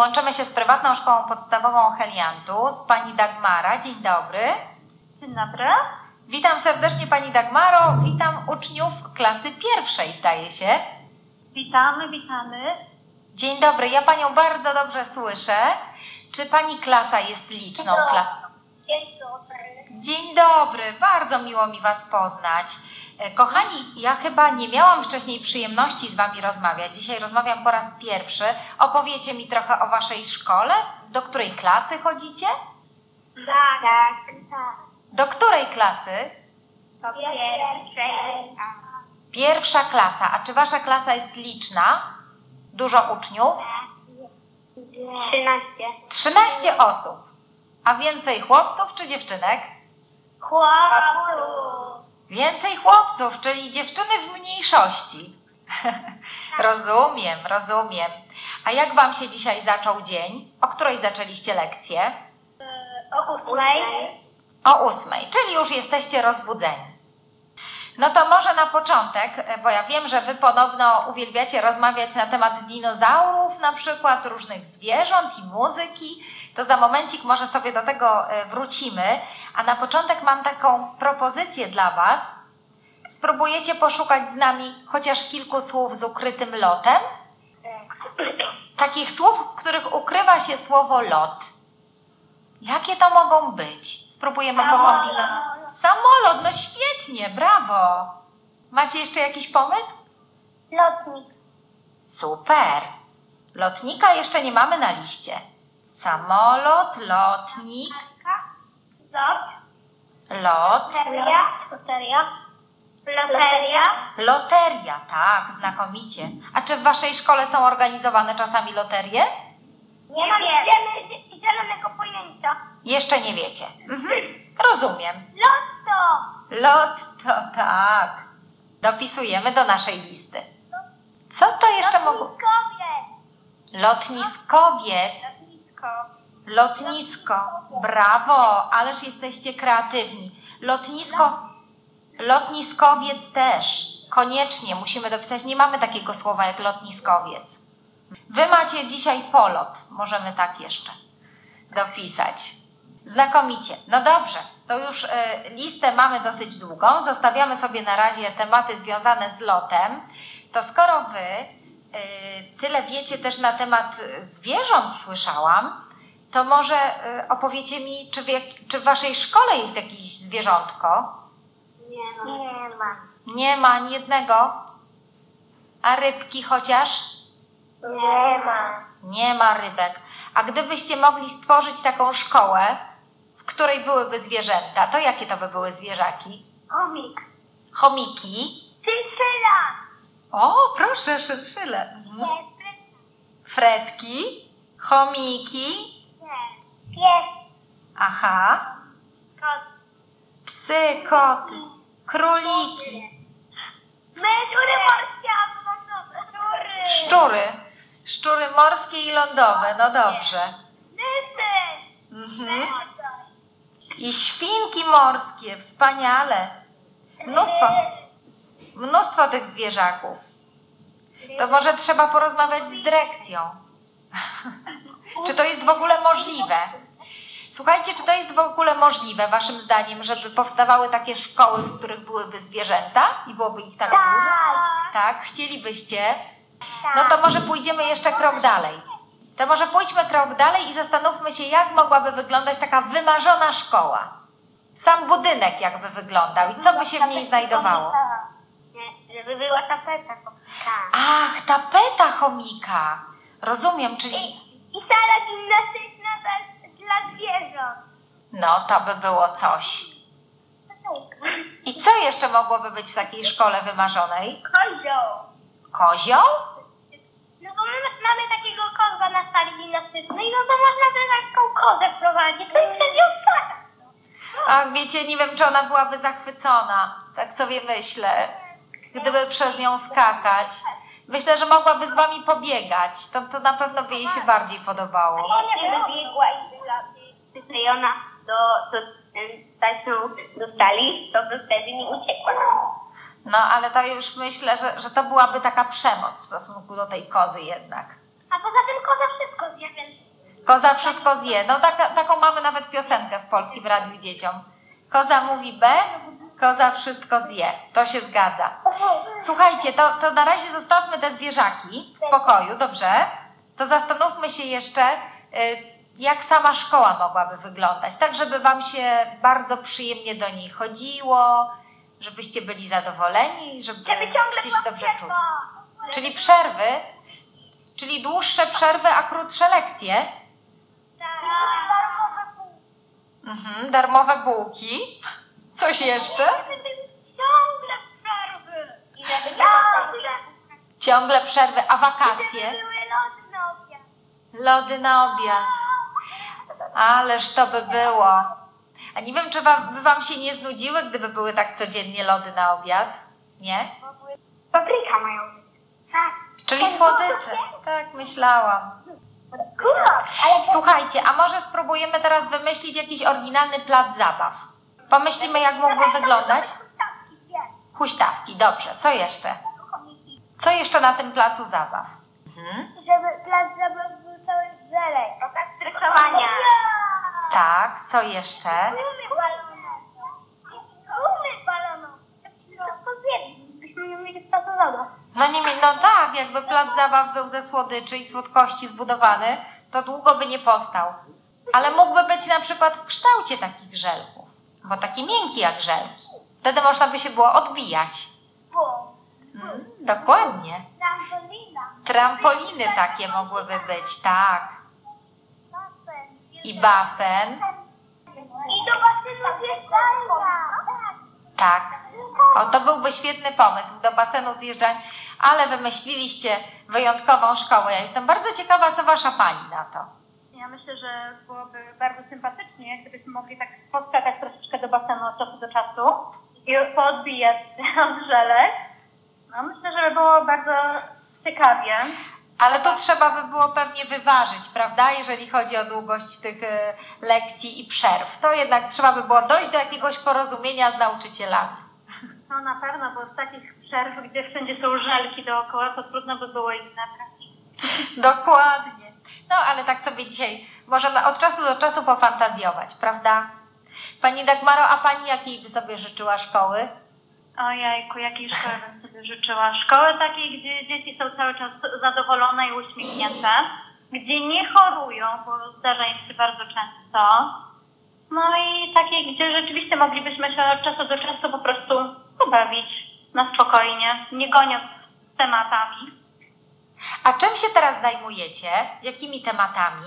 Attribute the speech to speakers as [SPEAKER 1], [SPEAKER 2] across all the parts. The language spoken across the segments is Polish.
[SPEAKER 1] łączymy się z prywatną szkołą podstawową Heliantus. Pani Dagmara, dzień dobry.
[SPEAKER 2] Dzień dobry.
[SPEAKER 1] Witam serdecznie Pani Dagmaro, witam uczniów klasy pierwszej, zdaje się.
[SPEAKER 2] Witamy.
[SPEAKER 1] Dzień dobry, ja Panią bardzo dobrze słyszę. Czy Pani klasa jest liczną?
[SPEAKER 2] Dzień dobry.
[SPEAKER 1] Dzień dobry, bardzo miło mi Was poznać. Kochani, ja chyba nie miałam wcześniej przyjemności z Wami rozmawiać. Dzisiaj rozmawiam po raz pierwszy. Opowiecie mi trochę o Waszej szkole? Do której klasy chodzicie?
[SPEAKER 2] Tak.
[SPEAKER 1] Do której klasy?
[SPEAKER 2] Po pierwszej.
[SPEAKER 1] Pierwsza klasa. A czy Wasza klasa jest liczna? Dużo uczniów?
[SPEAKER 2] 13.
[SPEAKER 1] 13 osób. A więcej chłopców czy dziewczynek?
[SPEAKER 2] Chłopców.
[SPEAKER 1] Więcej chłopców, czyli dziewczyny w mniejszości. Rozumiem. A jak Wam się dzisiaj zaczął dzień? O której zaczęliście lekcję?
[SPEAKER 2] O 8.
[SPEAKER 1] O 8, czyli już jesteście rozbudzeni. No to może na początek, bo ja wiem, że Wy podobno uwielbiacie rozmawiać na temat dinozaurów, na przykład różnych zwierząt i muzyki. To za momencik może sobie do tego wrócimy. A na początek mam taką propozycję dla Was. Spróbujecie poszukać z nami chociaż kilku słów z ukrytym lotem? Takich słów, w których ukrywa się słowo lot. Jakie to mogą być? Spróbujemy pokombinować. Samolot, no świetnie, brawo. Macie jeszcze jakiś pomysł?
[SPEAKER 2] Lotnik.
[SPEAKER 1] Super. Lotnika jeszcze nie mamy na liście. Samolot, lotnik, lot, loteria, tak, znakomicie. A czy w Waszej szkole są organizowane czasami loterie?
[SPEAKER 2] Nie mamy zielonego pojęcia.
[SPEAKER 1] Jeszcze nie wiecie. Rozumiem. Lotto, tak. Dopisujemy do naszej listy. Co to jeszcze mogło? Lotniskowiec. Lotnisko. Brawo, ależ jesteście kreatywni. Lotniskowiec też. Koniecznie musimy dopisać. Nie mamy takiego słowa jak lotniskowiec. Wy macie dzisiaj polot. Możemy tak jeszcze dopisać. Znakomicie. No dobrze, to już listę mamy dosyć długą. Zostawiamy sobie na razie tematy związane z lotem. To skoro Wy tyle wiecie też na temat zwierząt, słyszałam, to może opowiecie mi, czy w Waszej szkole jest jakieś zwierzątko?
[SPEAKER 2] Nie ma.
[SPEAKER 1] Nie ma ani jednego? A rybki chociaż?
[SPEAKER 2] Nie ma.
[SPEAKER 1] Nie ma rybek. A gdybyście mogli stworzyć taką szkołę, w której byłyby zwierzęta, to jakie to by były zwierzaki?
[SPEAKER 2] Chomik.
[SPEAKER 1] Chomiki?
[SPEAKER 2] Cyncyla.
[SPEAKER 1] O, proszę, szytrzyle. Fretki? Chomiki?
[SPEAKER 2] Pies.
[SPEAKER 1] Aha.
[SPEAKER 2] Kot.
[SPEAKER 1] Psy, koty, króliki,
[SPEAKER 2] Szczury morskie albo lądowe.
[SPEAKER 1] szczury. Szczury morskie i lądowe, no dobrze.
[SPEAKER 2] Lysy.
[SPEAKER 1] I świnki morskie, wspaniale. Mnóstwo tych zwierzaków. To może trzeba porozmawiać z dyrekcją. Czy to jest w ogóle możliwe? Słuchajcie, czy to jest w ogóle możliwe, Waszym zdaniem, żeby powstawały takie szkoły, w których byłyby zwierzęta i byłoby ich tak dużo? Tak, chcielibyście? No to może pójdziemy jeszcze krok dalej. To może pójdźmy krok dalej i zastanówmy się, jak mogłaby wyglądać taka wymarzona szkoła. Sam budynek jakby wyglądał i co by się w niej znajdowało?
[SPEAKER 2] Żeby była tapeta.
[SPEAKER 1] Ach, tapeta chomika. Rozumiem, czyli...
[SPEAKER 2] I sala gimnastyczna dla zwierząt.
[SPEAKER 1] No, to by było coś. I co jeszcze mogłoby być w takiej szkole wymarzonej?
[SPEAKER 2] Kozioł.
[SPEAKER 1] Kozioł?
[SPEAKER 2] No bo my mamy takiego kozła na sali gimnastycznej, no to można by taką kozę wprowadzić. To jest wtedy odpada.
[SPEAKER 1] Ach, wiecie, nie wiem, czy ona byłaby zachwycona. Tak sobie myślę. Gdyby przez nią skakać. Myślę, że mogłaby z Wami pobiegać. To na pewno by jej się bardziej podobało.
[SPEAKER 2] Ona by biegła i była przyklejona do taśmą do stali, to by wtedy nie uciekła nam.
[SPEAKER 1] No, ale to już myślę, że to byłaby taka przemoc w stosunku do tej kozy jednak.
[SPEAKER 2] A poza tym koza wszystko zje, więc
[SPEAKER 1] Koza wszystko zje. No taką mamy nawet piosenkę w Polskim Radiu Dzieciom. Koza mówi B, koza wszystko zje. To się zgadza. Słuchajcie, to na razie zostawmy te zwierzaki w spokoju, dobrze? To zastanówmy się jeszcze, jak sama szkoła mogłaby wyglądać, tak żeby wam się bardzo przyjemnie do niej chodziło, żebyście byli zadowoleni, żebyście się dobrze czuli. Czyli przerwy, czyli dłuższe przerwy, a krótsze lekcje. Darmowe bułki. Coś jeszcze?
[SPEAKER 2] Ciągle przerwy.
[SPEAKER 1] Ciągle przerwy, a wakacje?
[SPEAKER 2] Były lody na obiad.
[SPEAKER 1] Lody na obiad. Ależ to by było. A nie wiem, czy by wam się nie znudziły, gdyby były tak codziennie lody na obiad? Nie?
[SPEAKER 2] Papryka mają. Tak.
[SPEAKER 1] Czyli słodycze. Tak, myślałam. Słuchajcie, a może spróbujemy teraz wymyślić jakiś oryginalny plac zabaw? Pomyślimy, jak mógłby wyglądać? Huśtawki, dobrze. Co jeszcze? Co jeszcze na tym placu zabaw?
[SPEAKER 2] Żeby plac zabaw był cały zelek. Okaz stresowania.
[SPEAKER 1] Tak, co jeszcze?
[SPEAKER 2] Gumy balonowe. Gumy balonowe. To zjedli. Byśmy nie mieli placu zabaw.
[SPEAKER 1] No tak, jakby plac zabaw był ze słodyczy i słodkości zbudowany, to długo by nie powstał. Ale mógłby być na przykład w kształcie takich żelków, bo taki miękki jak żelki. Wtedy można by się było odbijać. Dokładnie.
[SPEAKER 2] Trampolina.
[SPEAKER 1] Trampoliny takie mogłyby być, tak. I basen.
[SPEAKER 2] I do basenu zjeżdżalnia.
[SPEAKER 1] Tak. O, to byłby świetny pomysł do basenu zjeżdżań, ale wymyśliliście wyjątkową szkołę. Ja jestem bardzo ciekawa, co wasza pani na to.
[SPEAKER 3] Ja myślę, że byłoby bardzo sympatycznie, gdybyśmy mogli tak podskakać troszeczkę do basenu od czasu do czasu i poodbijać od żelek. No, myślę, że by było bardzo ciekawie.
[SPEAKER 1] Ale to trzeba by było pewnie wyważyć, prawda, jeżeli chodzi o długość tych lekcji i przerw. To jednak trzeba by było dojść do jakiegoś porozumienia z nauczycielami.
[SPEAKER 3] No na pewno, bo z takich przerw, gdzie wszędzie są żelki dookoła, to trudno by było ich zabrać.
[SPEAKER 1] Dokładnie. No ale tak sobie dzisiaj możemy od czasu do czasu pofantazjować, prawda? Pani Dagmaro, a pani jakiej by sobie życzyła szkoły?
[SPEAKER 3] Ojejku, jakiej szkoły bym sobie życzyła? Szkoły takiej, gdzie dzieci są cały czas zadowolone i uśmiechnięte, gdzie nie chorują, bo zdarza im się bardzo często. No i takiej, gdzie rzeczywiście moglibyśmy się od czasu do czasu po prostu pobawić na spokojnie, nie goniąc z tematami.
[SPEAKER 1] A czym się teraz zajmujecie? Jakimi tematami?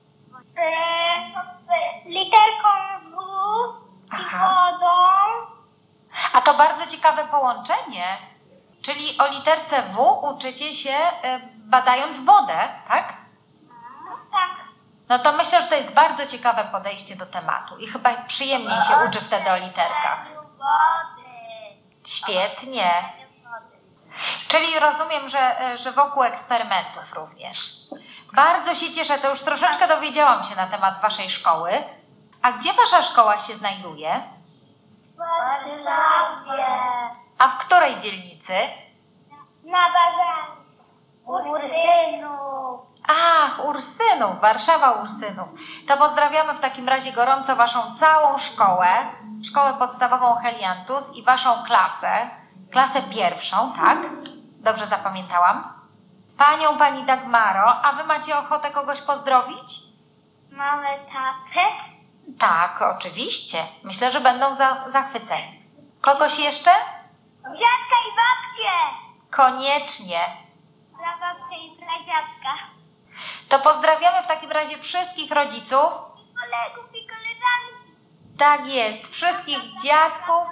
[SPEAKER 2] Literką W i wodą.
[SPEAKER 1] A to bardzo ciekawe połączenie. Czyli o literce W uczycie się badając wodę, tak?
[SPEAKER 2] Tak.
[SPEAKER 1] No to myślę, że to jest bardzo ciekawe podejście do tematu i chyba przyjemniej się uczy wtedy o literkach. Świetnie. Czyli rozumiem, że wokół eksperymentów również. Bardzo się cieszę, to już troszeczkę dowiedziałam się na temat waszej szkoły. A gdzie wasza szkoła się znajduje?
[SPEAKER 2] W Warszawie.
[SPEAKER 1] A w której dzielnicy?
[SPEAKER 2] Na bazarze. Ursynów.
[SPEAKER 1] Ach, Ursynów, Warszawa Ursynów. To pozdrawiamy w takim razie gorąco waszą całą szkołę, szkołę podstawową Heliantus i waszą klasę pierwszą, tak? Dobrze zapamiętałam? Pani Dagmaro, a wy macie ochotę kogoś pozdrowić?
[SPEAKER 2] Mamy tatę.
[SPEAKER 1] Tak, oczywiście. Myślę, że będą zachwyceni. Kogoś jeszcze?
[SPEAKER 2] Dziadka i babcię.
[SPEAKER 1] Koniecznie.
[SPEAKER 2] Prababcia i pradziadka.
[SPEAKER 1] To pozdrawiamy w takim razie wszystkich rodziców.
[SPEAKER 2] Kolegów i koleżanki.
[SPEAKER 1] Tak jest, wszystkich dziadków.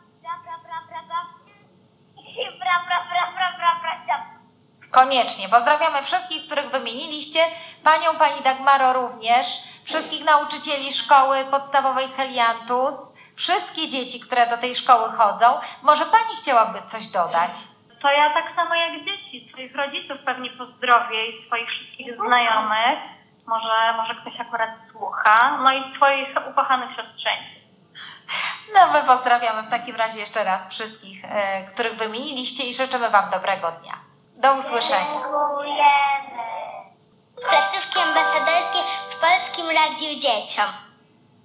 [SPEAKER 1] Koniecznie. Pozdrawiamy wszystkich, których wymieniliście. Pani Dagmaro również. Wszystkich nauczycieli szkoły podstawowej Heliantus. Wszystkie dzieci, które do tej szkoły chodzą. Może pani chciałaby coś dodać?
[SPEAKER 3] To ja tak samo jak dzieci, swoich rodziców pewnie pozdrowię i swoich wszystkich znajomych. Może ktoś akurat słucha. No i swoich ukochanych siostrzeńców.
[SPEAKER 1] No my pozdrawiamy w takim razie jeszcze raz wszystkich, których wymieniliście i życzymy wam dobrego dnia. Do usłyszenia.
[SPEAKER 2] Placówki ambasadorskie w
[SPEAKER 4] radził dzieciom?